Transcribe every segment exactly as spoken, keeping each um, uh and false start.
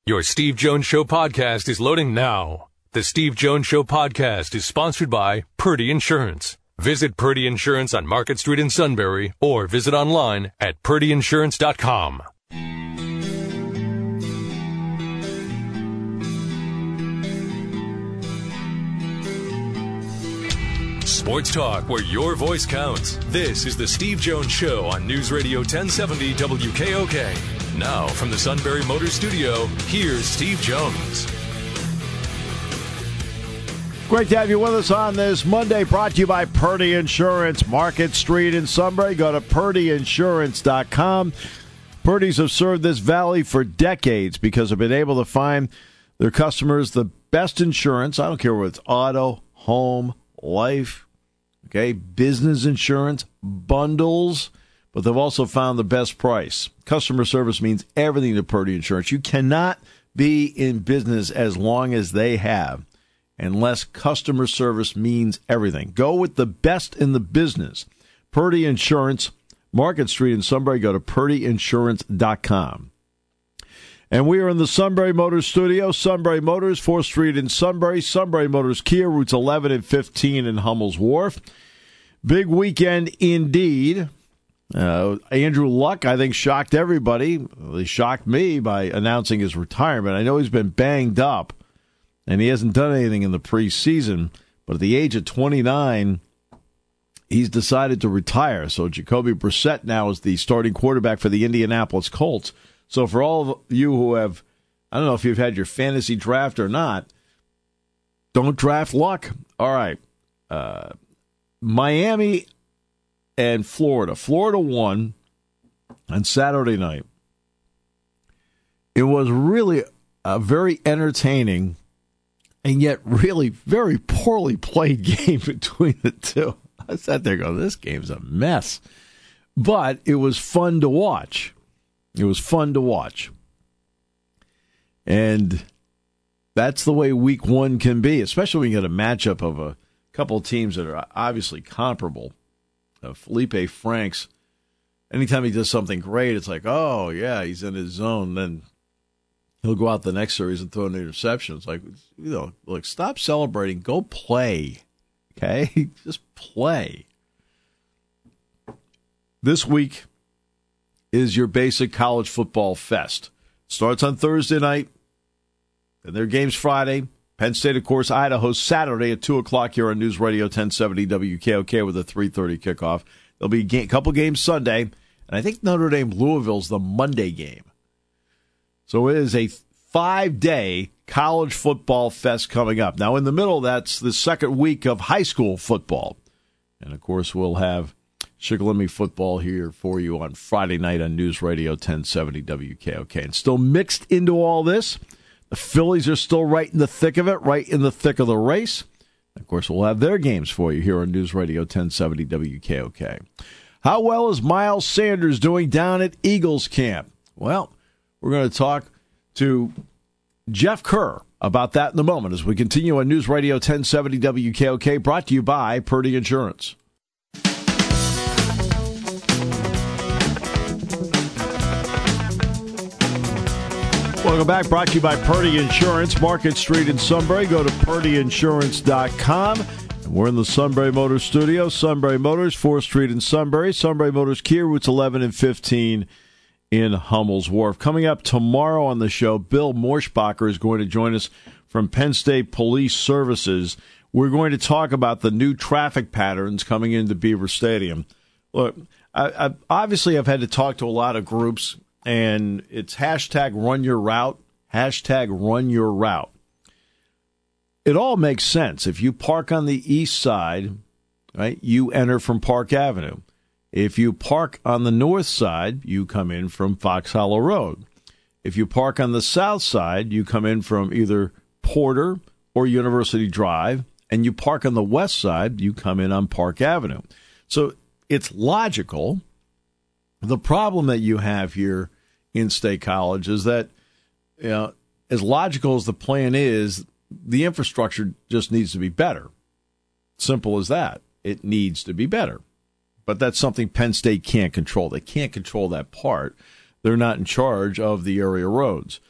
Your Steve Jones Show podcast is loading now. The Steve Jones Show podcast is sponsored by Purdy Insurance. Visit Purdy Insurance on Market Street in Sunbury or visit online at purdy insurance dot com. Sports talk where your voice counts. This is the Steve Jones Show on News Radio ten seventy W K O K. Now, from the Sunbury Motor Studio, here's Steve Jones. Great to have you with us on this Monday, brought to you by Purdy Insurance, Market Street in Sunbury. Go to purdy insurance dot com. Purdy's have served this valley for decades because they've been able to find their customers the best insurance. I don't care whether it's auto, home, life, okay, business insurance, bundles, but they've also found the best price. Customer service means everything to Purdy Insurance. You cannot be in business as long as they have unless customer service means everything. Go with the best in the business. Purdy Insurance, Market Street in Sunbury. Go to purdy insurance dot com. And we are in the Sunbury Motors studio. Sunbury Motors, fourth Street in Sunbury. Sunbury Motors Kia, routes eleven and fifteen in Hummel's Wharf. Big weekend indeed. Uh, Andrew Luck, I think, shocked everybody. Well, he shocked me by announcing his retirement. I know he's been banged up, and he hasn't done anything in the preseason. But at the age of twenty-nine, he's decided to retire. So Jacoby Brissett now is the starting quarterback for the Indianapolis Colts. So for all of you who have, I don't know if you've had your fantasy draft or not, don't draft Luck. All right. Uh, Miami and Florida. Florida won on Saturday night. It was really a very entertaining and yet really very poorly played game between the two. I sat there going, this game's a mess. But it was fun to watch. It was fun to watch. And that's the way week one can be, especially when you get a matchup of a couple of teams that are obviously comparable. Uh, Felipe Franks, anytime he does something great, it's like, oh, yeah, he's in his zone. Then he'll go out the next series and throw an interception. It's like, you know, look, stop celebrating. Go play, okay? Just play. This week is your basic college football fest. Starts on Thursday night, and their game's Friday. Penn State, of course, Idaho, Saturday at two o'clock here on News Radio ten seventy W K O K with a three thirty kickoff. There'll be a couple games Sunday, and I think Notre Dame Louisville's the Monday game. So it is a five-day college football fest coming up. Now, in the middle, that's the second week of high school football. And, of course, we'll have Shikellamy football here for you on Friday night on News Radio ten seventy W K O K. And still mixed into all this, the Phillies are still right in the thick of it, right in the thick of the race. Of course, we'll have their games for you here on News Radio ten seventy W K O K. How well is Miles Sanders doing down at Eagles camp? Well, we're going to talk to Jeff Kerr about that in a moment as we continue on News Radio ten seventy W K O K, brought to you by Purdy Insurance. Welcome back. Brought to you by Purdy Insurance, Market Street in Sunbury. Go to purdy insurance dot com. And we're in the Sunbury Motors studio. Sunbury Motors, fourth Street in Sunbury. Sunbury Motors Kia, routes eleven and fifteen in Hummel's Wharf. Coming up tomorrow on the show, Bill Morschbacher is going to join us from Penn State Police Services. We're going to talk about the new traffic patterns coming into Beaver Stadium. Look, I, I, obviously I've had to talk to a lot of groups, and it's hashtag run your route, hashtag run your route. It all makes sense. If you park on the east side, right, you enter from Park Avenue. If you park on the north side, you come in from Fox Hollow Road. If you park on the south side, you come in from either Porter or University Drive. And you park on the west side, you come in on Park Avenue. So it's logical. The problem that you have here in State College is that, you know, as logical as the plan is, the infrastructure just needs to be better. Simple as that. It needs to be better. But that's something Penn State can't control. They can't control that part. They're not in charge of the area roads.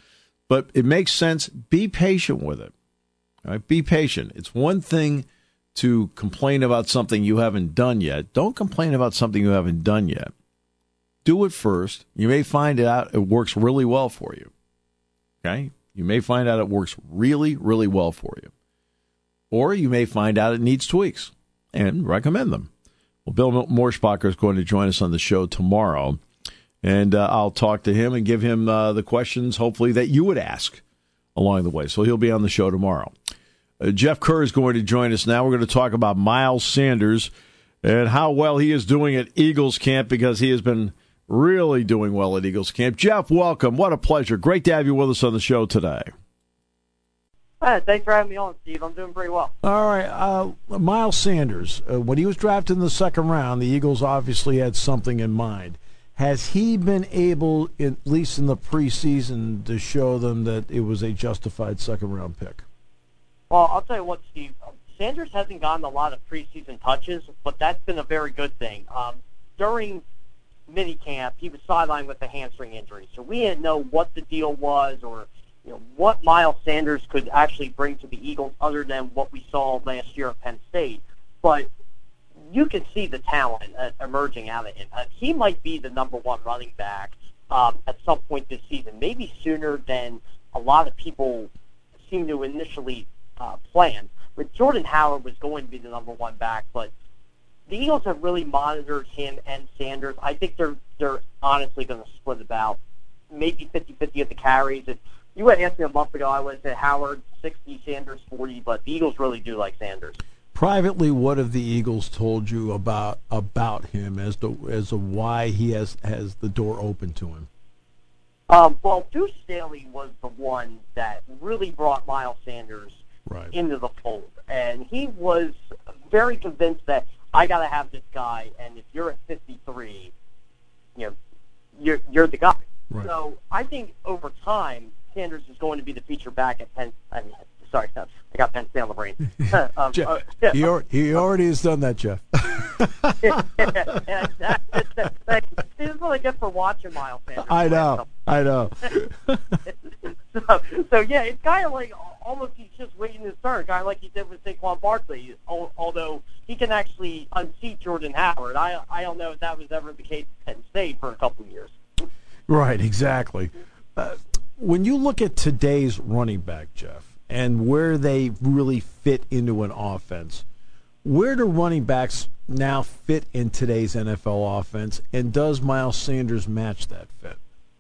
But it makes sense. Be patient with it. All right? Be patient. It's one thing to complain about something you haven't done yet. Don't complain about something you haven't done yet. Do it first. You may find out it works really well for you. Okay? You may find out it works really, really well for you. Or you may find out it needs tweaks and recommend them. Well, Bill Morsbacher is going to join us on the show tomorrow, and uh, I'll talk to him and give him uh, the questions, hopefully, that you would ask along the way. So he'll be on the show tomorrow. Uh, Jeff Kerr is going to join us now. We're going to talk about Miles Sanders and how well he is doing at Eagles camp, because he has been really doing well at Eagles camp. Jeff, welcome. What a pleasure. Great to have you with us on the show today. Hey, thanks for having me on, Steve. I'm doing pretty well. All right. Uh, Miles Sanders, uh, when he was drafted in the second round, the Eagles obviously had something in mind. Has he been able, at least in the preseason, to show them that it was a justified second-round pick? Well, I'll tell you what, Steve. Sanders hasn't gotten a lot of preseason touches, but that's been a very good thing. Um, during minicamp, he was sidelined with a hamstring injury, so we didn't know what the deal was or you know what Miles Sanders could actually bring to the Eagles other than what we saw last year at Penn State. But you can see the talent uh, emerging out of him. Uh, he might be the number one running back um, at some point this season, maybe sooner than a lot of people seem to initially uh, plan. But Jordan Howard was going to be the number one back, but the Eagles have really monitored him and Sanders. I think they're they're honestly going to split about maybe fifty-fifty of the carries. If you had asked me a month ago, I would have said Howard sixty, Sanders forty, but the Eagles really do like Sanders. Privately, what have the Eagles told you about about him as to as to why he has, has the door open to him? Um, well, Deuce Staley was the one that really brought Miles Sanders right into the fold, and he was very convinced that I got to have this guy, and if you're at fifty-three, you know, you're you're the guy. Right. So I think over time, Sanders is going to be the feature back at Penn. I mean, sorry, I got Penn State on the brain. um, Jeff, uh, yeah, he, or, he already has done that, Jeff. yeah, yeah, that, that, that, this is what I get for watching Miles Sanders. I know, I know. so, so yeah, it's kind of like almost he's just waiting his turn, kind of like he did with Saquon Barkley. Although he can actually unseat Jordan Howard, I I don't know if that was ever the case at Penn State for a couple of years. Right, exactly. Uh, when you look at today's running back, Jeff, and where they really fit into an offense, where do running backs now fit in today's N F L offense, and does Miles Sanders match that fit?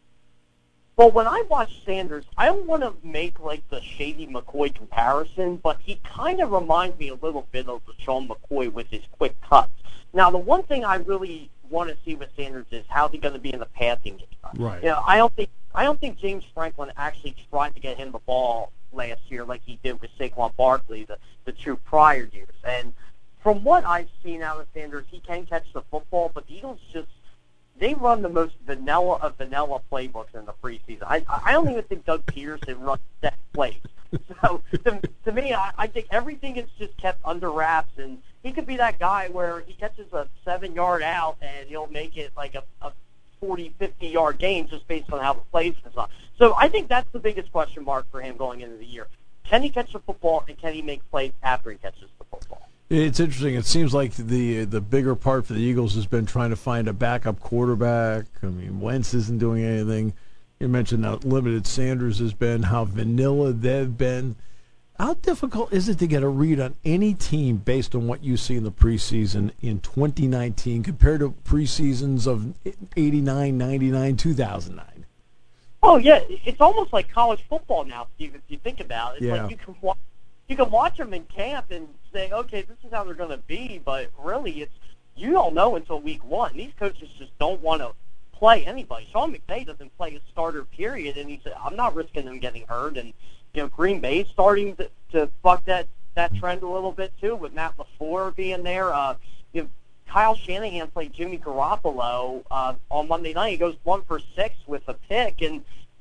Well, when I watch Sanders, I don't want to make like the Shady McCoy comparison, but he kind of reminds me a little bit of Sean McCoy with his quick cuts. Now, the one thing I really want to see with Sanders is how's he going to be in the passing game. Right. You know, I don't think I don't think James Franklin actually tried to get him the ball last year like he did with Saquon Barkley the the two prior years. And from what I've seen out of Sanders, he can catch the football, but the Eagles just they run the most vanilla of vanilla playbooks in the preseason. I I don't even think Doug Peterson runs set plays. So to, to me, I, I think everything is just kept under wraps, and he could be that guy where he catches a seven-yard out and he'll make it like a, a forty, fifty-yard game just based on how the plays are. So I think that's the biggest question mark for him going into the year. Can he catch the football, and can he make plays after he catches the football? It's interesting. It seems like the the bigger part for the Eagles has been trying to find a backup quarterback. I mean, Wentz isn't doing anything. You mentioned how limited Sanders has been, how vanilla they've been. How difficult is it to get a read on any team based on what you see in the preseason in twenty nineteen compared to preseasons of eighty-nine, ninety-nine, two thousand nine? Oh, yeah. It's almost like college football now, Steve, if you think about it. It's yeah. like you can watch, you can watch them in camp and say, okay, this is how they're going to be, but really it's you don't know until week one. These coaches just don't want to play anybody. Sean McVay doesn't play a starter, period, and he said, I'm not risking them getting hurt. And, you know, Green Bay's starting to, to buck that, that trend a little bit, too, with Matt LaFleur being there. Uh, you know, Kyle Shanahan played Jimmy Garoppolo uh, on Monday night. He goes one for six with a pick, and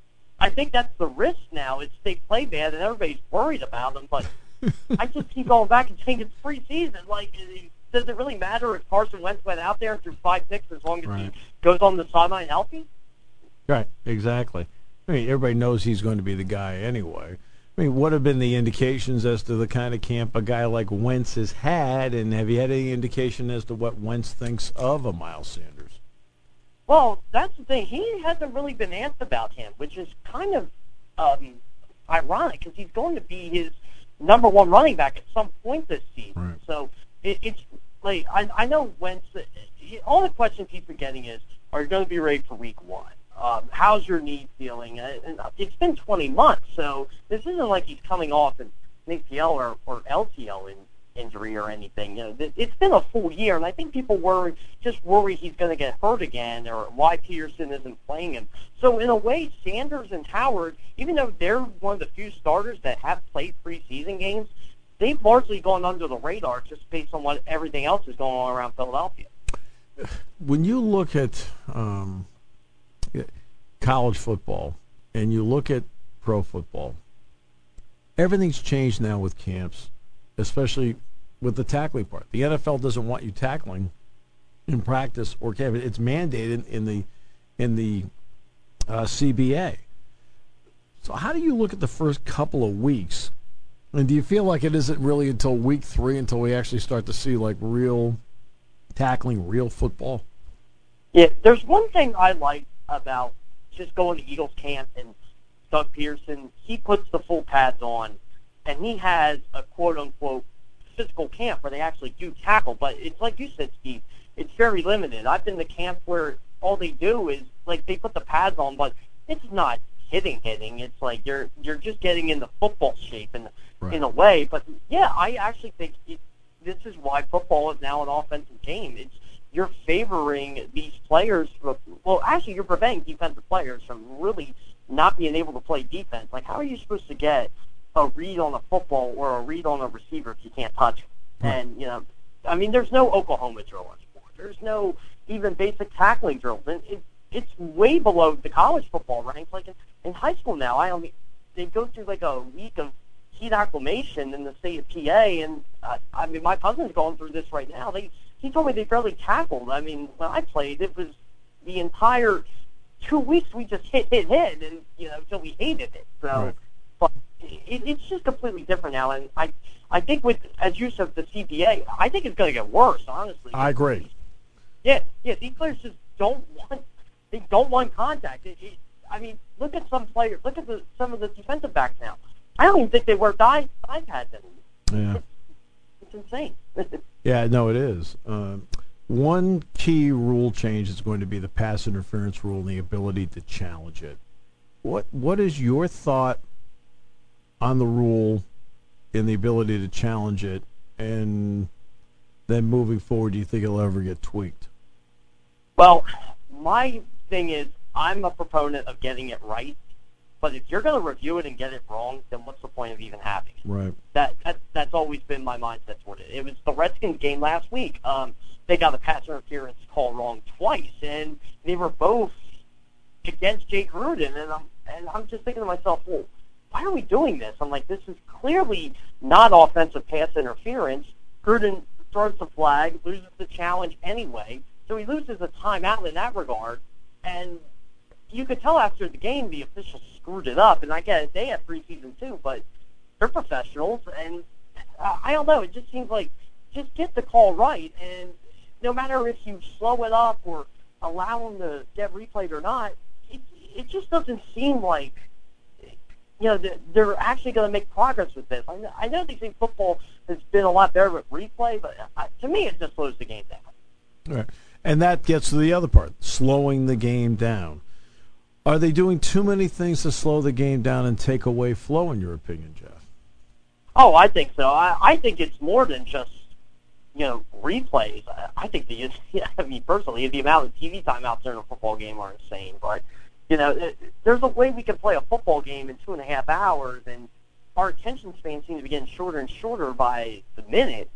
I think that's the risk now. Is they play bad, and everybody's worried about them, but I just keep going back and saying it's preseason. Like, does it really matter if Carson Wentz went out there and threw five picks as long as right. he goes on the sideline healthy? Right, exactly. I mean, everybody knows he's going to be the guy anyway. I mean, what have been the indications as to the kind of camp a guy like Wentz has had, and have you had any indication as to what Wentz thinks of a Miles Sanders? Well, that's the thing. He hasn't really been asked about him, which is kind of um, ironic because he's going to be his number one running back at some point this season. Right. So it, it's like I, I know Wentz. All the questions he's been getting is, "Are you going to be ready for Week One? Um, how's your knee feeling?" And it's been twenty months, so this isn't like he's coming off an A C L or, or L C L in, injury or anything. You know, it's been a full year, and I think people were just worried he's going to get hurt again or why Peterson isn't playing him. So in a way, Sanders and Howard, even though they're one of the few starters that have played preseason games, they've largely gone under the radar just based on what everything else is going on around Philadelphia. When you look at um, college football and you look at pro football, everything's changed now with camps, especially with the tackling part. The N F L doesn't want you tackling in practice or camp. It's mandated in the in the uh, C B A. So how do you look at the first couple of weeks? And do you feel like it isn't really until week three until we actually start to see like real tackling, real football? Yeah, there's one thing I like about just going to Eagles camp and Doug Pearson. He puts the full pads on, and he has a quote-unquote physical camp where they actually do tackle. But it's like you said, Steve, it's very limited. I've been to camp where all they do is, like, they put the pads on, but it's not hitting, hitting. It's like you're you're just getting into football shape in, right. in a way. But, yeah, I actually think it, this is why football is now an offensive game. It's you're favoring these players. From, well, actually, you're preventing defensive players from really not being able to play defense. Like, how are you supposed to get a read on a football or a read on a receiver if you can't touch him? Right. And, you know, I mean, there's no Oklahoma drill anymore. There's no even basic tackling drills. And it, it's way below the college football ranks. Like, in, in high school now, I mean, they go through, like, a week of heat acclimation in the state of P A, and, uh, I mean, my cousin's going through this right now. They He told me they barely tackled. I mean, when I played, it was the entire two weeks we just hit, hit, hit, and, you know, until we hated it. So, right. But it, it's just completely different now, and I I think with, as you said, the C B A, I think it's going to get worse, honestly. I agree. Yeah, yeah, these players just don't want, they don't want contact. It, it, I mean, look at some players, look at the, some of the defensive backs now. I don't even think they wear thigh, thigh pads anymore. Yeah. It's, it's insane. Yeah, no, it is. Um, one key rule change is going to be the pass interference rule and the ability to challenge it. What What is your thought on the rule and the ability to challenge it, and then moving forward, do you think it'll ever get tweaked? Well, my thing is I'm a proponent of getting it right, but if you're going to review it and get it wrong, then what's the point of even having it? Right. That, that That's always been my mindset toward it. It was the Redskins game last week. Um, they got a pass interference call wrong twice, and they were both against Jake Gruden, and I'm, and I'm just thinking to myself, well, why are we doing this? I'm like, this is clearly not offensive pass interference. Gruden throws the flag, loses the challenge anyway, so he loses a timeout in that regard, and you could tell after the game the officials screwed it up, and I get it, they have preseason too, but they're professionals, and uh, I don't know, it just seems like just get the call right, and no matter if you slow it up or allow them to get replayed or not, it, it just doesn't seem like, you know, they're actually going to make progress with this. I know, I know they think football has been a lot better with replay, but uh, to me it just slows the game down. All right. And that gets to the other part, slowing the game down. Are they doing too many things to slow the game down and take away flow, in your opinion, Jeff? Oh, I think so. I, I think it's more than just, you know, replays. I, I think the, yeah, I mean, personally, the amount of T V timeouts during a football game are insane. But, you know, it, there's a way we can play a football game in two and a half hours, and our attention span seems to be getting shorter and shorter by the minute.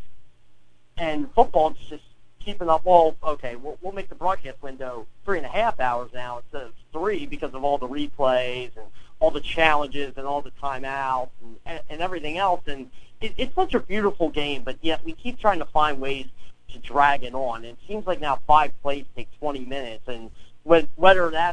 And football's just keeping up. Well, okay, we'll, we'll make the broadcast window three and a half hours now instead of three because of all the replays and all the challenges and all the timeouts and, and everything else. And it, it's such a beautiful game, but yet we keep trying to find ways to drag it on. And it seems like now five plays take twenty minutes, and whether that's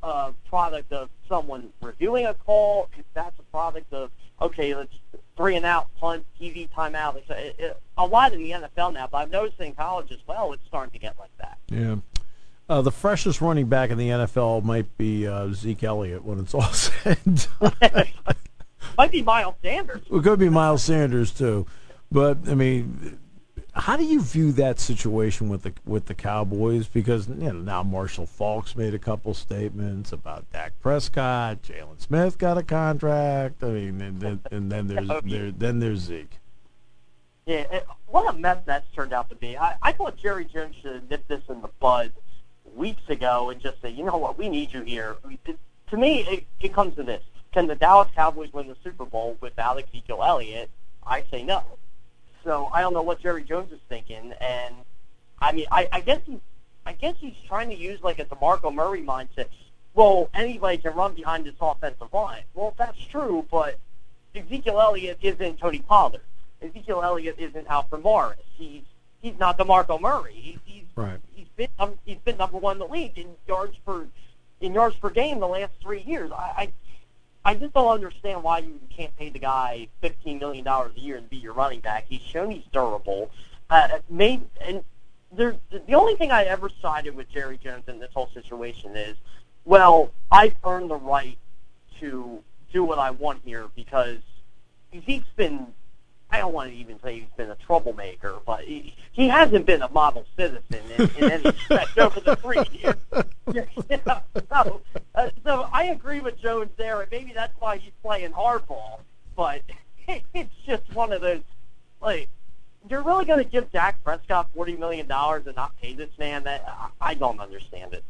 a product of someone reviewing a call, if that's a product of, okay, let's three and out, punt, T V timeout. It's a, it, a lot in the N F L now, but I've noticed in college as well, it's starting to get like that. Yeah. Uh, the freshest running back in the N F L might be uh, Zeke Elliott when it's all said and done. Might be Miles Sanders. It could be Miles Sanders, too. But, I mean, how do you view that situation with the with the Cowboys? Because, you know, now Marshall Faulk's made a couple statements about Dak Prescott. Jalen Smith got a contract. I mean, and then, and then there's there, then there's Zeke. Yeah, it, what a mess that's turned out to be. I, I thought Jerry Jones should have nipped this in the bud weeks ago and just say, you know what, we need you here. It, to me, it, it comes to this. Can the Dallas Cowboys win the Super Bowl without Ezekiel Elliott? I say no. So I don't know what Jerry Jones is thinking, and I mean, I, I guess he, I guess he's trying to use like a DeMarco Murray mindset. Well, anybody can run behind this offensive line. Well, that's true, but Ezekiel Elliott isn't Tony Pollard. Ezekiel Elliott isn't Alfred Morris. He's he's not DeMarco Murray. He, he's right. He's been um, he's been number one in the league in yards per in yards per game the last three years. I. I I just don't understand why you can't pay the guy fifteen million dollars a year and be your running back. He's shown he's durable. Uh, maybe, and there's, the only thing I ever sided with Jerry Jones in this whole situation is, well, I've earned the right to do what I want here because he's been, I don't want to even say he's been a troublemaker, but he, he hasn't been a model citizen in, in any respect over the three years. You know, so, uh, so I agree with Jones there, and maybe that's why he's playing hardball. But it, it's just one of those, like, you're really going to give Dak Prescott forty million dollars and not pay this man? That I don't understand it.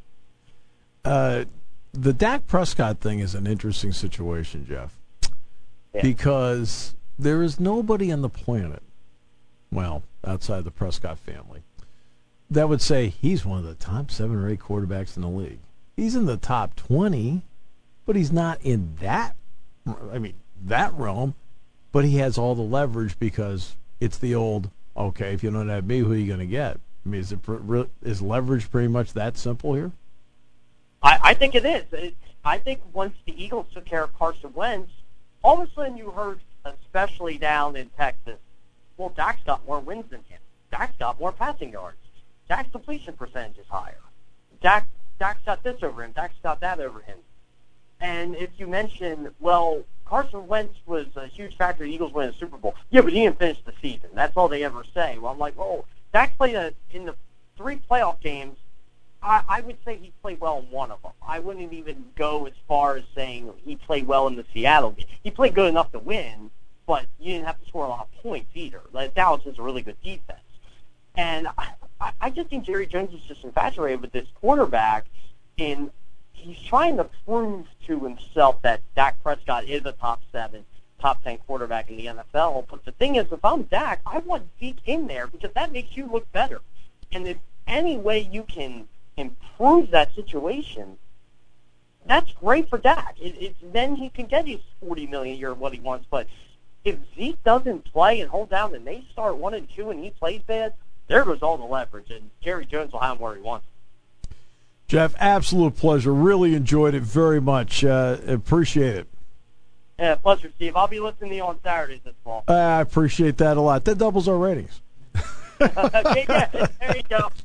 Uh, the Dak Prescott thing is an interesting situation, Jeff, yeah. because there is nobody on the planet, well, outside the Prescott family, that would say he's one of the top seven or eight quarterbacks in the league. He's in the top twenty, but he's not in that, I mean, that realm. But he has all the leverage because it's the old, okay, if you don't have me, who are you going to get? I mean, is, it, is leverage pretty much that simple here? I, I think it is. It, I think once the Eagles took care of Carson Wentz, all of a sudden you heard, especially down in Texas, well, Dak's got more wins than him. Dak's got more passing yards. Dak's completion percentage is higher. Dak, Dak's got this over him. Dak's got that over him. And if you mention, well, Carson Wentz was a huge factor in the Eagles winning the Super Bowl. Yeah, but he didn't finish the season. That's all they ever say. Well, I'm like, oh, Dak played a, in the three playoff games. I, I would say he played well in one of them. I wouldn't even go as far as saying he played well in the Seattle game. He played good enough to win, but you didn't have to score a lot of points either. Like, Dallas is a really good defense. And I, I just think Jerry Jones is just infatuated with this quarterback, and he's trying to prove to himself that Dak Prescott is a top seven, top ten quarterback in the N F L. But the thing is, if I'm Dak, I want Zeke in there because that makes you look better. And if any way you can improve that situation, that's great for Dak. It, it's, then he can get his forty million dollars a year, what he wants. But if Zeke doesn't play and hold down and they start one and two and he plays bad, there goes all the leverage, and Jerry Jones will have him where he wants. Jeff, absolute pleasure. Really enjoyed it very much. Uh, appreciate it. Yeah, pleasure, Steve. I'll be listening to you on Saturdays this fall. Uh, I appreciate that a lot. That doubles our ratings. Okay, yeah, there you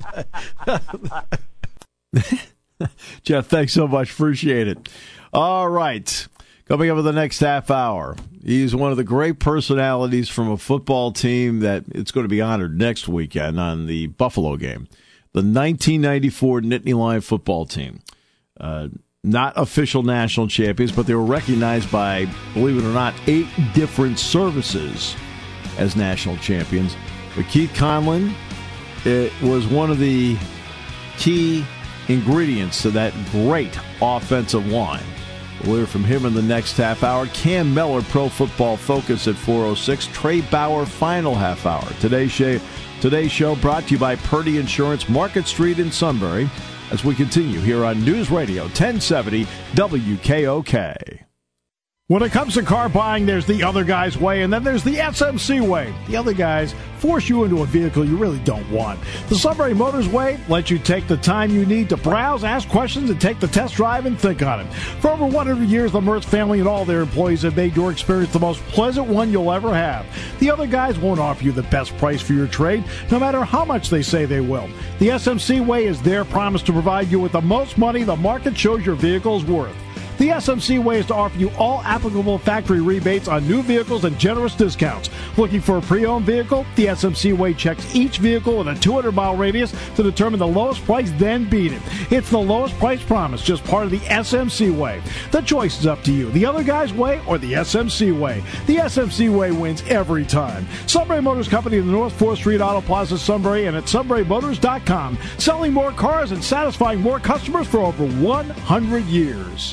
go. Jeff, thanks so much. Appreciate it. All right. Coming up in the next half hour, he's one of the great personalities from a football team that it's going to be honored next weekend on the Buffalo game. The nineteen ninety-four Nittany Lion football team. Uh, not official national champions, but they were recognized by, believe it or not, eight different services as national champions. But Keith Conlon, it was one of the key ingredients to that great offensive line. We'll hear from him in the next half hour. Cam Miller, Pro Football Focus at four oh six. Trey Bauer, final half hour. Today's show, today's show brought to you by Purdy Insurance, Market Street in Sunbury, as we continue here on News Radio ten seventy W K O K. When it comes to car buying, there's the other guy's way, and then there's the S M C way. The other guys force you into a vehicle you really don't want. The Sunbury Motors way lets you take the time you need to browse, ask questions, and take the test drive and think on it. For over one hundred years, the Mertz family and all their employees have made your experience the most pleasant one you'll ever have. The other guys won't offer you the best price for your trade, no matter how much they say they will. The S M C way is their promise to provide you with the most money the market shows your vehicle is worth. The S M C way is to offer you all applicable factory rebates on new vehicles and generous discounts. Looking for a pre-owned vehicle? The S M C way checks each vehicle with a two hundred mile radius to determine the lowest price, then beat it. It's the lowest price promise, just part of the S M C way. The choice is up to you. The other guy's way or the S M C way. The S M C way wins every time. Sunbury Motors Company in the North fourth Street Auto Plaza, Sunbury, and at sunbury motors dot com. Selling more cars and satisfying more customers for over one hundred years.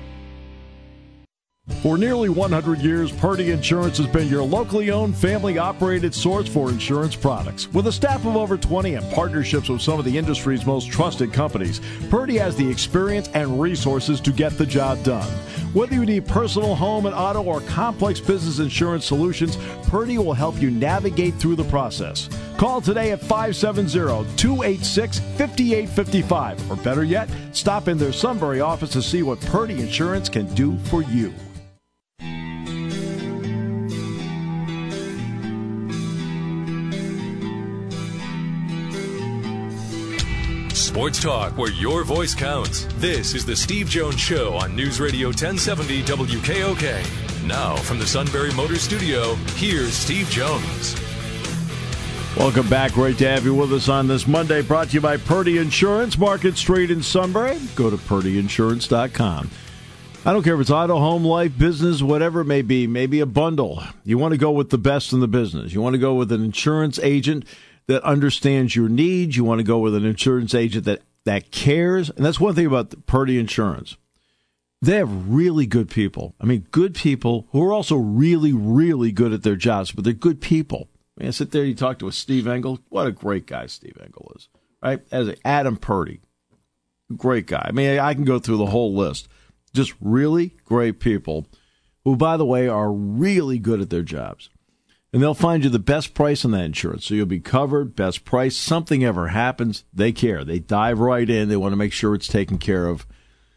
For nearly one hundred years, Purdy Insurance has been your locally owned, family-operated source for insurance products. With a staff of over twenty and partnerships with some of the industry's most trusted companies, Purdy has the experience and resources to get the job done. Whether you need personal, home, and auto, or complex business insurance solutions, Purdy will help you navigate through the process. Call today at five seven zero, two eight six, five eight five five, or better yet, stop in their Sunbury office to see what Purdy Insurance can do for you. Sports talk where your voice counts. This is the Steve Jones Show on News Radio ten seventy W K O K. Now from the Sunbury Motors Studio, here's Steve Jones. Welcome back. Great to have you with us on this Monday. Brought to you by Purdy Insurance, Market Street in Sunbury. Go to purdy insurance dot com. I don't care if it's auto, home, life, business, whatever it may be, maybe a bundle. You want to go with the best in the business. You want to go with an insurance agent that understands your needs. You want to go with an insurance agent that, that cares. And that's one thing about Purdy Insurance. They have really good people. I mean, good people who are also really, really good at their jobs, but they're good people. I mean, I sit there, you talk to a Steve Engel. What a great guy Steve Engel is, right? As a Adam Purdy, great guy. I mean, I can go through the whole list. Just really great people who, by the way, are really good at their jobs. And they'll find you the best price on that insurance. So you'll be covered, best price. Something ever happens, they care. They dive right in. They want to make sure it's taken care of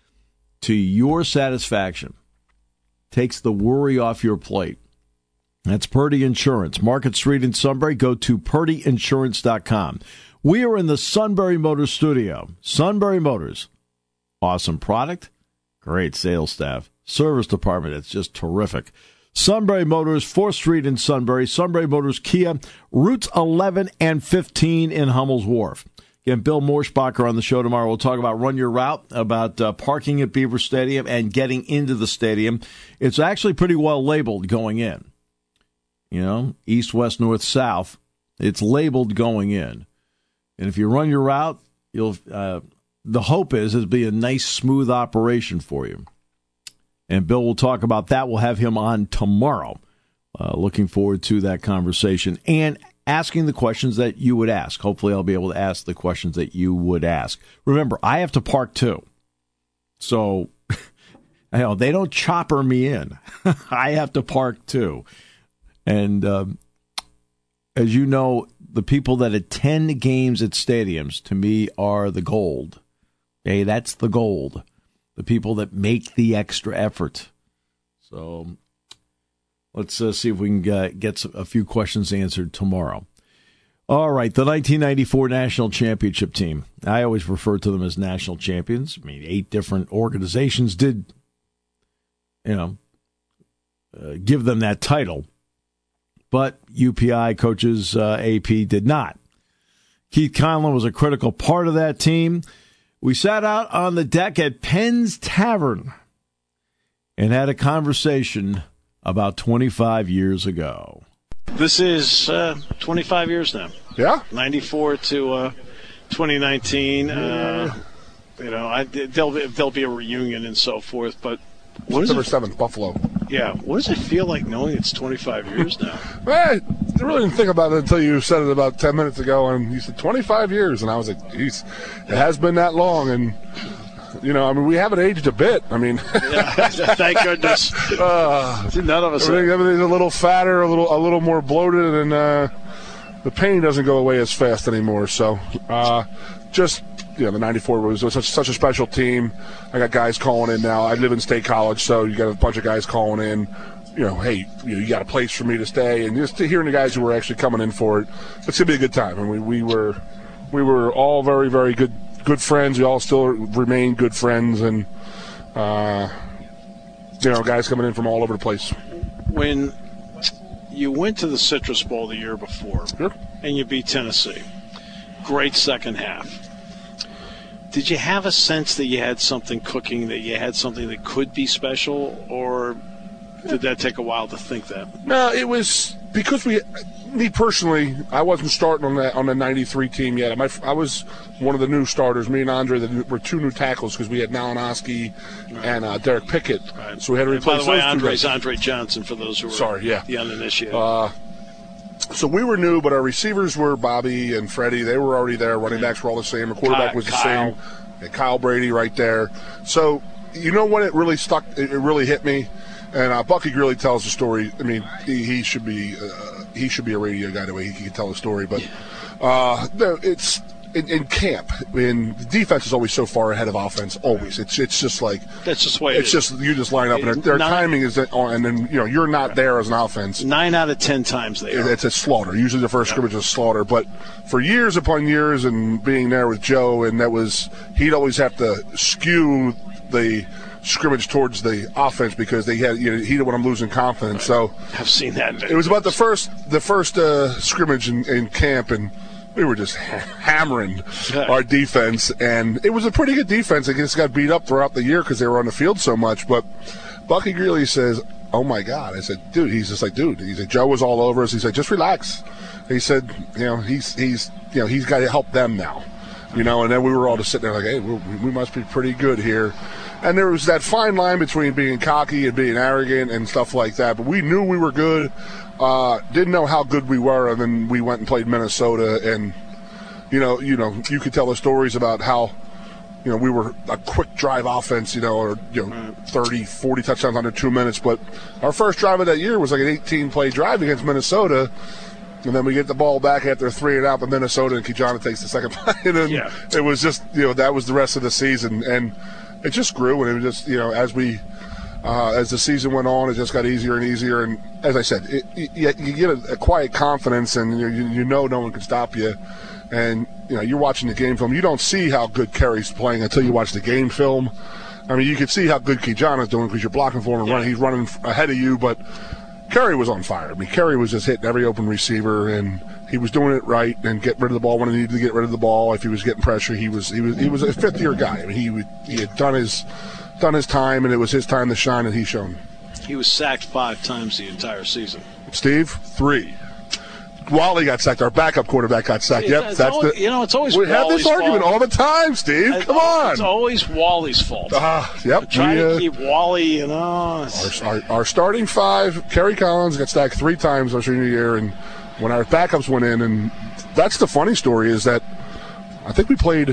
to your satisfaction. Takes the worry off your plate. That's Purdy Insurance. Market Street in Sunbury. Go to purdy insurance dot com. We are in the Sunbury Motors studio. Sunbury Motors. Awesome product. Great sales staff. Service department. It's just terrific. Sunbury Motors, fourth Street in Sunbury. Sunbury Motors Kia, routes eleven and fifteen in Hummel's Wharf. Again, Bill Morschbacher on the show tomorrow. We'll talk about Run Your Route, about uh, parking at Beaver Stadium and getting into the stadium. It's actually pretty well labeled going in. You know, east, west, north, south. It's labeled going in. And if you run your route, you'll. Uh, the hope is it'll be a nice, smooth operation for you. And Bill will talk about that. We'll have him on tomorrow. Uh, looking forward to that conversation and asking the questions that you would ask. Hopefully I'll be able to ask the questions that you would ask. Remember, I have to park too. So, you know, they don't chopper me in. I have to park too. And um, as you know, the people that attend games at stadiums, to me, are the gold. Okay, that's the gold. The people that make the extra effort. So let's uh, see if we can uh, get a few questions answered tomorrow. All right, the nineteen ninety-four National Championship team. I always refer to them as national champions. I mean, eight different organizations did, you know, uh, give them that title. But U P I coaches uh, A P did not. Keith Conlon was a critical part of that team. We sat out on the deck at Penn's Tavern and had a conversation about twenty-five years ago. This is uh, twenty-five years now. Yeah? ninety-four to uh, twenty nineteen. Uh, you know, I, there'll, be, there'll be a reunion and so forth, but what September is it, seventh, Buffalo. Yeah, what does it feel like knowing it's twenty-five years now? Well, I really didn't think about it until you said it about ten minutes ago, and you said twenty-five years, and I was like, geez, it has been that long, and You know, I mean, we haven't aged a bit. I mean, yeah, thank goodness. Uh, None of us. Everything, everything's a little fatter, a little, a little more bloated, and uh, the pain doesn't go away as fast anymore. So, uh, just you know, the ninety-four was, was such, such a special team. I got guys calling in now. I live in State College, so you got a bunch of guys calling in. You know, hey, you, know, you got a place for me to stay, and just hearing the guys who were actually coming in for it, it's gonna be a good time. And we, we were, we were all very, very good, good friends. We all still remain good friends, and uh, you know, guys coming in from all over the place. When you went to the Citrus Bowl the year before, sure. and you beat Tennessee, great second half. Did you have a sense that you had something cooking, that you had something that could be special, or did that take a while to think that? No, it was because we, me personally, I wasn't starting on that on the ninety-three team yet. My, I was one of the new starters. Me and Andre the, were two new tackles because we had Malinowski right. and uh, Derek Pickett. Right. So we had to replace those two. By the way, Andre's guys. Andre Johnson for those who are Sorry, yeah. the uninitiated. Uh, so we were new, but our receivers were Bobby and Freddie. They were already there. Running backs were all the same. Our quarterback was the Kyle. same. And Kyle Brady right there. So you know when it really stuck, it really hit me. And uh, Bucky really tells the story. I mean, he, he should be uh, he should be a radio guy the way he can tell a story. But uh, no, it's in, in camp. In the defense is always so far ahead of offense. Always, it's it's just like that's just the way it's it just you just line up and their, their nine, timing is on, and then you know you're not there as an offense. Nine out of ten times they are. It's a slaughter. Usually the first yeah. scrimmage is a slaughter. But for years upon years and being there with Joe, and that was he'd always have to skew the scrimmage towards the offense because they had you know he didn't want them losing confidence. So I've seen that. It was about the first the first uh, scrimmage in, in camp, and we were just ha- hammering our defense, and it was a pretty good defense. It just got beat up throughout the year because they were on the field so much. But Bucky Greeley says, "Oh my God!" I said, "Dude," he's just like, "Dude," he said, "Joe was all over us." He said, "Just relax." He said, "You know, he's he's you know he's got to help them now." You know, and then we were all just sitting there like, "Hey, we, we must be pretty good here." And there was that fine line between being cocky and being arrogant and stuff like that. But we knew we were good, uh, didn't know how good we were, and then we went and played Minnesota. And you know, you know, you could tell the stories about how, you know, we were a quick drive offense, you know, or you know, thirty, forty touchdowns under two minutes. But our first drive of that year was like an eighteen-play drive against Minnesota. And then we get the ball back after three and out, but Minnesota and Kijana takes the second play. And then yeah. it was just, you know, that was the rest of the season. And it just grew, and it was just, you know, as we, uh, as the season went on, it just got easier and easier. And as I said, it, you, you get a, a quiet confidence, and you, you know no one can stop you. And, you know, you're watching the game film. You don't see how good Kerry's playing until you watch the game film. I mean, you can see how good Kijana's doing because you're blocking for him and yeah. running. He's running ahead of you, but Kerry was on fire. I mean, Kerry was just hitting every open receiver, and he was doing it right and getting rid of the ball when he needed to get rid of the ball. If he was getting pressure, he was he was he was a fifth year guy. I mean, he he had done his done his time, and it was his time to shine, and he shone. He was sacked five times the entire season. Steve, three. Wally got sacked. Our backup quarterback got sacked. See, yep, it's that's always, the. You know, it's always we Wally's have this argument fault. all the time, Steve. I, Come on. It's always Wally's fault. Ah, uh, yep. Trying we, uh, to keep Wally, you know. Our, our, our starting five, Kerry Collins got sacked three times our senior year, and when our backups went in, and that's the funny story is that I think we played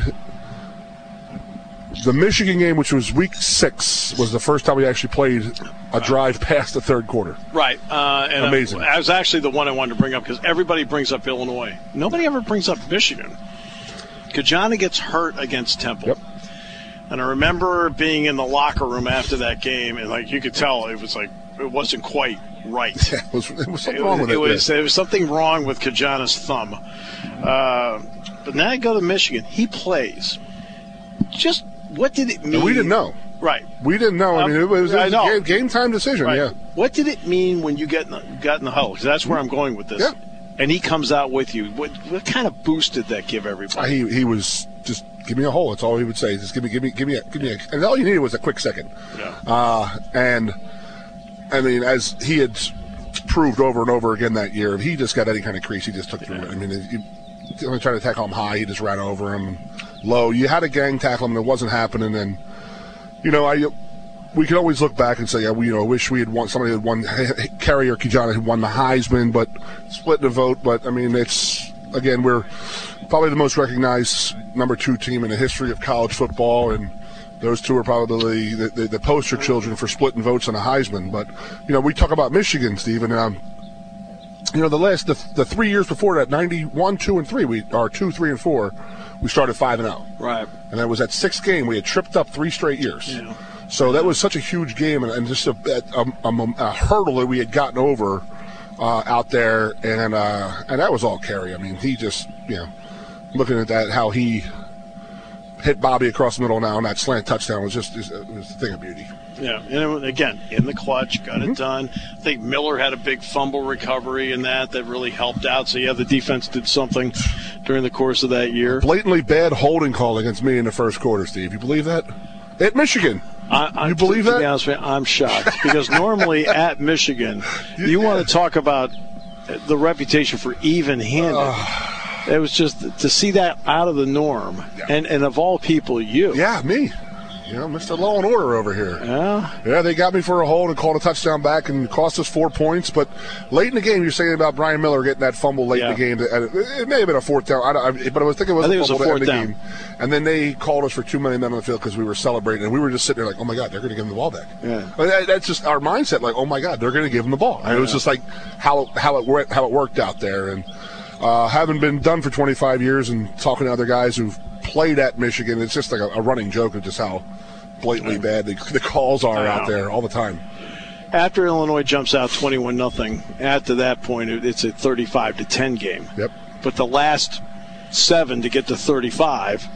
the Michigan game, which was week six, was the first time we actually played a drive past the third quarter. Right. Uh, and Amazing. That was actually the one I wanted to bring up because everybody brings up Illinois. Nobody ever brings up Michigan. Kijana gets hurt against Temple. Yep. And I remember being in the locker room after that game, and like you could tell it was like it wasn't quite right. Yeah, it was, it was something it, wrong with it. It was, yeah. there was something wrong with Kijana's thumb. Uh, but now I go to Michigan. He plays. Just what did it mean? And we didn't know. Right. We didn't know. I mean, it was, it was a game, game time decision, right. yeah. What did it mean when you get in the, got in the huddle? Because that's where I'm going with this. Yeah. And he comes out with you. What, what kind of boost did that give everybody? Uh, he he was just give me a hole. That's all he would say. Just give me give me give me a, give me a, and all you needed was a quick second. Yeah. Uh, and I mean, as he had proved over and over again that year, if he just got any kind of crease, he just took through yeah. it. I mean, he, he only tried to tackle him high, he just ran over him low. You had to gang tackle him, and it wasn't happening. And you know, I. We could always look back and say, yeah, we you know wish we had won. Somebody had won. Kerry or Kijana had won the Heisman, but split the vote. But I mean, it's again, we're probably the most recognized number two team in the history of college football, and those two are probably the, the, the poster children for splitting votes on a Heisman. But, you know, we talk about Michigan, Steve, and, um, you know, the last, the, the three years before that, ninety-one, two, and three, we, or two, three, and four, we started five and oh. Right. And that was that sixth game. We had tripped up three straight years. Yeah. So that was such a huge game and, and just a, a, a, a hurdle that we had gotten over uh, out there. And uh, and that was all Kerry. I mean, he just, you know, looking at that, how he hit Bobby across the middle now, and that slant touchdown was just it was a thing of beauty. Yeah, and again, in the clutch, got mm-hmm. it done. I think Miller had a big fumble recovery in that that really helped out. So, yeah, the defense did something during the course of that year. Blatantly bad holding call against me in the first quarter, Steve. You believe that? At Michigan. I, I, you believe to, that? To be honest with you, I'm shocked because normally at Michigan, you want to talk about the reputation for even-handed. Uh, it was just to see that out of the norm, yeah. and and of all people, you. Yeah, me. You know, Mister Law and Order over here. Yeah. Yeah, they got me for a hold and called a touchdown back and cost us four points. But late in the game, you're saying about Brian Miller getting that fumble late yeah. in the game. It may have been a fourth down, I don't, but I was thinking it was, I think a, it was a fourth the down. Game. And then they called us for too many men on the field because we were celebrating. And we were just sitting there like, oh, my God, they're going to give him the ball back. Yeah. But that, that's just our mindset, like, oh, my God, they're going to give him the ball. And yeah. it was just like how, how, it, wor- how it worked out there. And uh, having been done for twenty-five years and talking to other guys who've played at Michigan, it's just like a, a running joke of just how blatantly bad the, the calls are out there all the time. After Illinois jumps out twenty-one nothing, after that point it's a thirty-five to ten game. Yep. But the last seven to get to thirty-five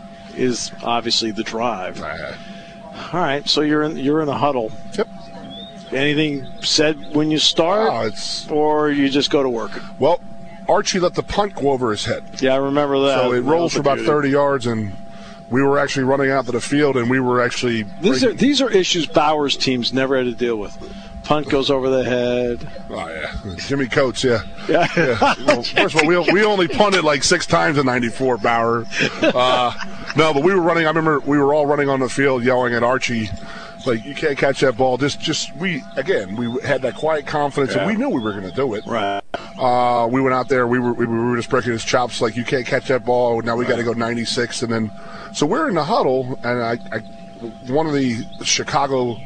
is obviously the drive. Uh, all right, so you're in you're in a huddle. Yep. Anything said when you start, oh, it's, or you just go to work? Well, Archie let the punt go over his head. Yeah, I remember that. So it rolls for about thirty yards, and we were actually running out to the field, and we were actually. These are these are issues Bauer's teams never had to deal with. Punt goes over the head. Oh yeah, Jimmy Coates, yeah. Yeah. yeah. Well, first of all, we we only punted like six times in ninety-four, Bauer. Uh, no, but we were running. I remember we were all running on the field, yelling at Archie, like, "You can't catch that ball." Just, just we again, we had that quiet confidence, yeah. and we knew we were going to do it. Right. Uh, we went out there. We were we were just breaking his chops, like, "You can't catch that ball." Now we right. got to go ninety-six, and then so we're in the huddle, and I, I one of the Chicago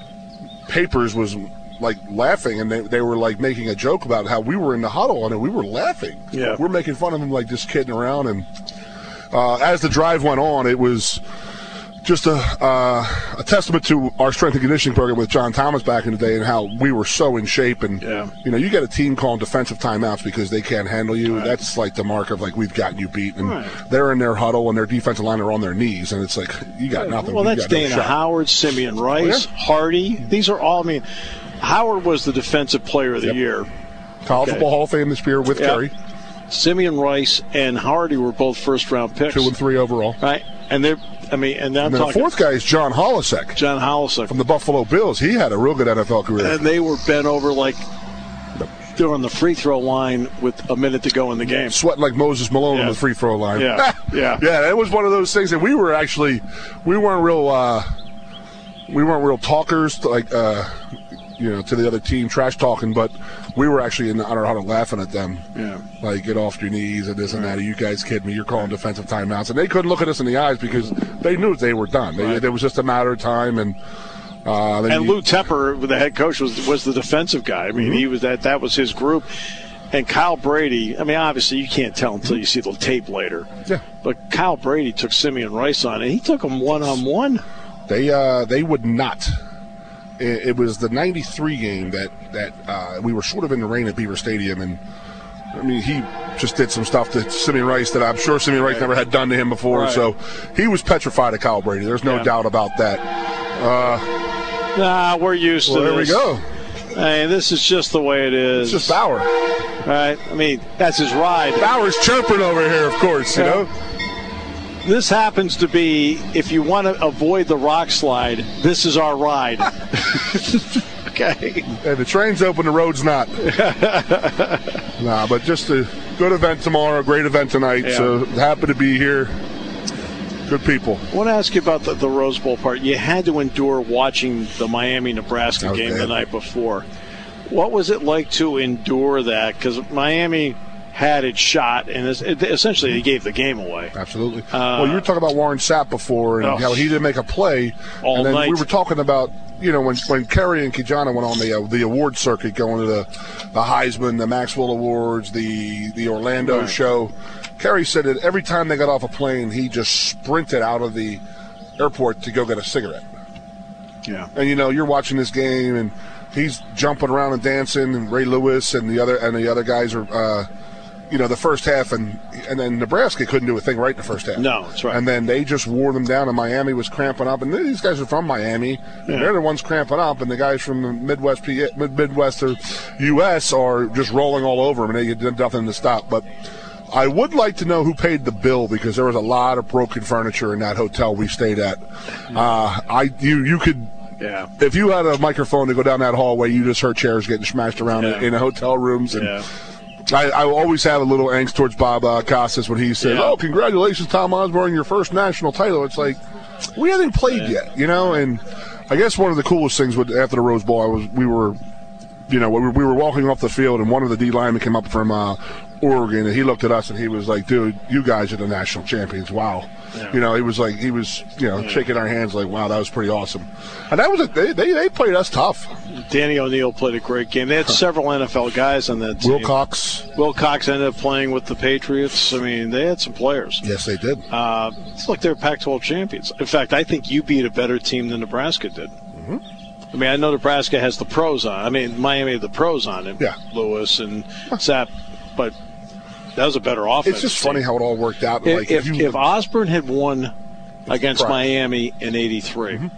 papers was like laughing, and they, they were like making a joke about how we were in the huddle, and we were laughing. Yeah, we're making fun of him, like just kidding around. And uh, as the drive went on, it was just a uh, a testament to our strength and conditioning program with John Thomas back in the day, and how we were so in shape. And yeah. you know, you get a team calling defensive timeouts because they can't handle you. Right. That's like the mark of like we've gotten you beat. And right. they're in their huddle, and their defensive line are on their knees, and it's like you got yeah. nothing. Well, you that's got Dana no Howard, Simeon Rice, oh, yeah. Hardy. These are all. I mean, Howard was the defensive player of the yep. year. College okay. Football Hall of Fame this year with yep. Kerry. Simeon Rice and Hardy were both first-round picks. Two and three overall. Right, and they're. I mean, and, I'm and then talking, the fourth guy is John Holisek. John Holisek from the Buffalo Bills. He had a real good N F L career. And they were bent over like they're on the free throw line with a minute to go in the game, sweating like Moses Malone yeah. on the free throw line. Yeah, yeah, yeah. It was one of those things that we were actually we weren't real uh, we weren't real talkers like uh, you know to the other team trash talking, but we were actually in the, on our huddle laughing at them. Yeah, like get off your knees and this and that. Are you guys kidding me? You're calling defensive timeouts, and they couldn't look at us in the eyes because they knew they were done. They, right. It was just a matter of time. And uh, and Lou Tepper, the head coach, was was the defensive guy. I mean, mm-hmm. he was that that was his group. And Kyle Brady, I mean, obviously you can't tell until you see the tape later. Yeah. But Kyle Brady took Simeon Rice on, and he took him one on one. They uh, they would not. It, it was the ninety-three game that that uh, we were sort of in the rain at Beaver Stadium, and I mean he just did some stuff to Simeon Rice that I'm sure Simeon Rice right. never had done to him before. Right. So he was petrified of Kyle Brady. There's no yeah. doubt about that. Uh, nah, we're used well, to this. this. There we go. Hey, this is just the way it is. It's just Bauer. Right? I mean, that's his ride. Bauer's chirping over here, of course, you yeah. know. This happens to be, if you want to avoid the rock slide, this is our ride. Okay. And the train's open, the road's not. Nah, but just a good event tomorrow, great event tonight. Yeah. So happy to be here. Good people. I want to ask you about the, the Rose Bowl part. You had to endure watching the Miami-Nebraska game bad. the night before. What was it like to endure that? Because Miami had its shot, and it, essentially he gave the game away. Absolutely. Uh, well, you were talking about Warren Sapp before, and oh, how he didn't make a play. All and then night. we were talking about, you know, when when Kerry and Kijana went on the uh, the award circuit, going to the, the Heisman, the Maxwell Awards, the, the Orlando right. show. Kerry said that every time they got off a plane, he just sprinted out of the airport to go get a cigarette. Yeah. And, you know, you're watching this game, and he's jumping around and dancing, and Ray Lewis and the other and the other guys are, uh, you know, the first half, and and then Nebraska couldn't do a thing right in the first half. No, that's right. And then they just wore them down, and Miami was cramping up. And these guys are from Miami, Yeah. and they're the ones cramping up, and the guys from the Midwest, Midwest or U S are just rolling all over them, and they did nothing to stop. But I would like to know who paid the bill, because there was a lot of broken furniture in that hotel we stayed at. Uh, I you you could. Yeah. If you had a microphone to go down that hallway, you just heard chairs getting smashed around Yeah. in, in the hotel rooms. And Yeah. I, I always have a little angst towards Bob uh, Costas when he says, Yeah. "Oh, congratulations, Tom Osborne, your first national title." It's like we haven't played Yeah. yet, you know. And I guess one of the coolest things with, after the Rose Bowl, I was we were, you know, we were, we were walking off the field, and one of the D linemen came up from uh, Oregon, and he looked at us and he was like, "Dude, you guys are the national champions! Wow." Yeah. You know, he was like, he was, you know, shaking our hands like, "Wow, that was pretty awesome." And that was a, they, they they played us tough. Danny O'Neil played a great game. They had several N F L guys on that team. Will Cox. Will Cox ended up playing with the Patriots. I mean, they had some players. Yes, they did. Uh, it's like they're Pac twelve champions. In fact, I think you beat a better team than Nebraska did. Mm-hmm. I mean, I know Nebraska has the pros on. I mean, Miami had the pros on it. Yeah. Lewis and Sapp, but that was a better offense. It's just funny how it all worked out. If, Like if, you, if Osborne had won against Right. Miami in eighty-three, mm-hmm.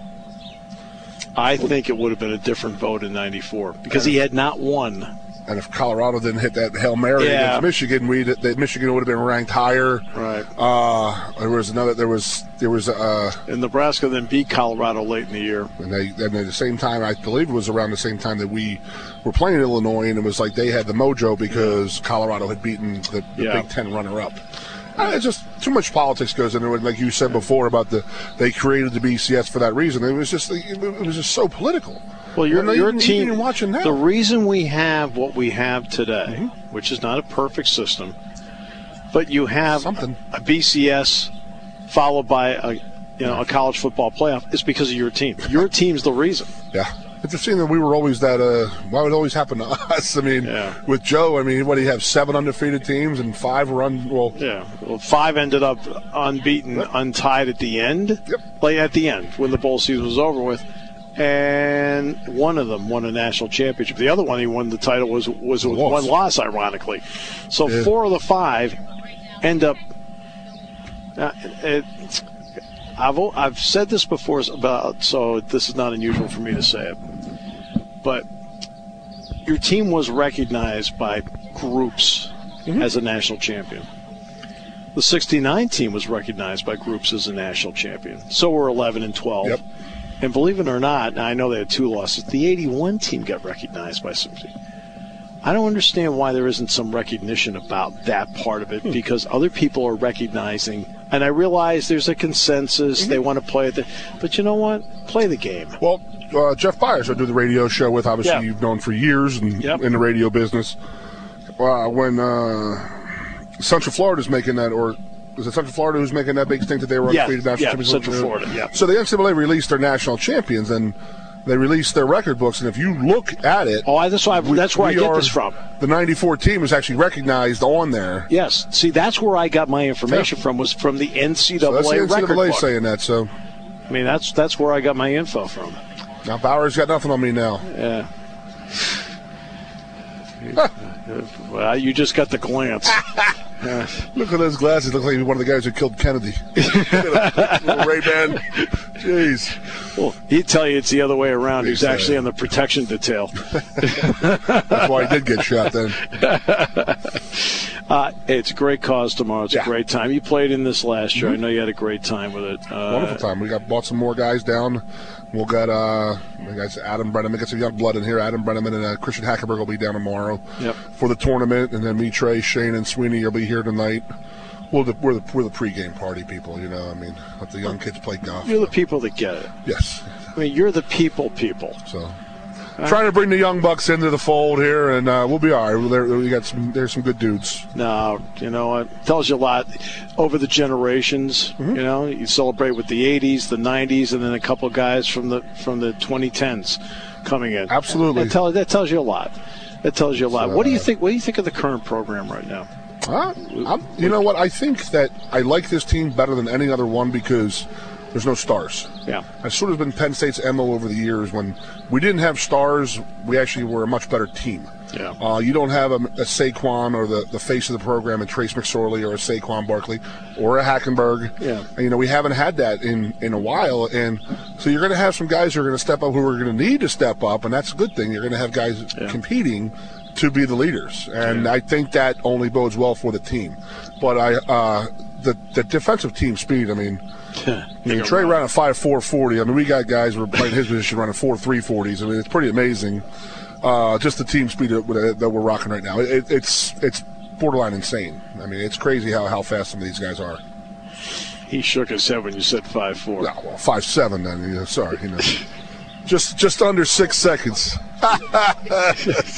I think it would have been a different vote in ninety-four, because he had not won. And if Colorado didn't hit that Hail Mary Yeah. against Michigan, we that Michigan would have been ranked higher. Right. Uh, there was another. There was there was uh, And Nebraska then beat Colorado late in the year. and they and at the same time, I believe it was around the same time that we were playing Illinois, and it was like they had the mojo because Colorado had beaten the, the Yeah. Big Ten runner-up. Uh, it's just too much politics goes into it, like you said before about the they created the B C S for that reason. It was just it was just so political. Well, your, You know, your even- team, even watching now. the reason we have what we have today, Mm-hmm. which is not a perfect system, but you have Something. a B C S followed by a you know a college football playoff, is because of your team. Your team's the reason. Yeah. It's a shame that we were always that, uh, why would it always happen to us? I mean, Yeah. with Joe, I mean, what, do you have seven undefeated teams and five were un, well, Yeah. Well, five ended up unbeaten, Yep. untied at the end. Yep. Like at the end, when the bowl season was over with. And one of them won a national championship. The other one he won the title was was with Loss. one loss, ironically. So Yeah. four of the five end up. Uh, it, I've I've said this before about, so this is not unusual for me to say it, but your team was recognized by groups Mm-hmm. as a national champion. The sixty-nine team was recognized by groups as a national champion. So were eleven and twelve. Yep. And believe it or not, I know they had two losses, the eighty-one team got recognized by some team. I don't understand why there isn't some recognition about that part of it, Hmm. because other people are recognizing, and I realize there's a consensus, Mm-hmm. they want to play it, but you know what? Play the game. well, uh, Jeff Byers, I do the radio show with, obviously Yeah. you've known for years and Yep. in the radio business. Uh, when uh, Central Florida's making that, or is it Central Florida who's making that big stink that they were Yeah, undefeated national yeah, champions? Central Florida, yeah. So the N C double A released their national champions, and they released their record books, and if you look at it, Oh, I, that's, why I, we- that's where I we get are- this from. The ninety-four team is actually recognized on there. Yes. See, that's where I got my information Yeah. from, was from the N C So double A that's the N C record double A book. saying that, so I mean, that's that's where I got my info from. now Bowers got nothing on me now. Yeah. Well, you just got the glance. Look at those glasses. Look like one of the guys who killed Kennedy. Little Ray-Ban. Jeez. Well, he'd tell you it's the other way around. He's Exactly. actually on the protection detail. That's why he did get shot then. Uh, it's a great cause tomorrow. It's Yeah. a great time. You played in this last year. I know you had a great time with it. Uh, Wonderful time. We got bought some more guys down. We'll got uh, we got Adam Brenneman. Got some young blood in here. Adam Brenneman and uh, Christian Hackenberg will be down tomorrow Yep. for the tournament, and then me, Trey, Shane, and Sweeney will be here tonight. We're the we're the we're the pregame party people. You know, I mean, let the young kids play golf. You're the people that get it. Yes. I mean, you're the people people. So. trying to bring the young bucks into the fold here, and uh, we'll be all right. There, we got some. There's some good dudes. No, you know what? Tells you a lot over the generations. Mm-hmm. You know, you celebrate with the eighties, the nineties, and then a couple of guys from the from the twenty tens coming in. Absolutely. That, tell, that tells you a lot. That tells you a lot. So, what do you think? What do you think of the current program right now? Uh, I'm, you know what? I think that I like this team better than any other one because there's no stars. Yeah. That's sort of been Penn State's M O over the years. When we didn't have stars, we actually were a much better team. Yeah. Uh, you don't have a, a Saquon or the, the face of the program, and Trace McSorley or a Saquon Barkley or a Hackenberg. Yeah. And, you know, we haven't had that in, in a while. And so you're going to have some guys who are going to step up who are going to need to step up, and that's a good thing. You're going to have guys yeah. competing to be the leaders. And yeah. I think that only bodes well for the team. But I uh, the, the defensive team speed, I mean, you know, Trey ran a five four forty. I mean, we got guys who are playing his position running four three forties. I mean, it's pretty amazing. Uh, just the team speed that, that we're rocking right now. It, it's it's borderline insane. I mean, it's crazy how, how fast some of these guys are. He shook his head when you said five four. No, well, five seven then. You know, sorry, you know, just just under six seconds. uh,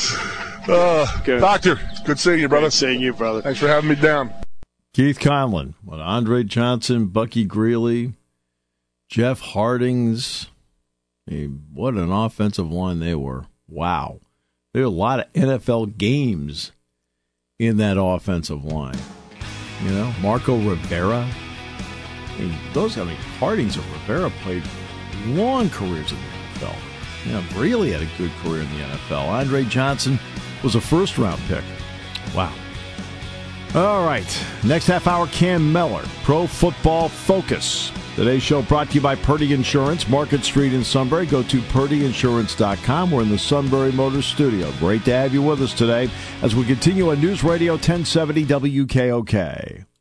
good. Doctor, good seeing you, brother. Good seeing you, brother. Thanks for having me down. Keith Conlon, what Andre Johnson, Bucky Greeley, Jeff Hardings. Hey, what an offensive line they were. Wow. There are a lot of N F L games in that offensive line. You know, Marco Rivera. I mean, those, I mean, Hardings and Rivera played long careers in the N F L. You know, Greeley had a good career in the N F L. Andre Johnson was a first-round pick. Wow. All right. Next half hour, Cam Mellor, Pro Football Focus. Today's show brought to you by Purdy Insurance, Market Street in Sunbury. Go to purdy insurance dot com. We're in the Sunbury Motors studio. Great to have you with us today as we continue on News Radio ten seventy W K O K.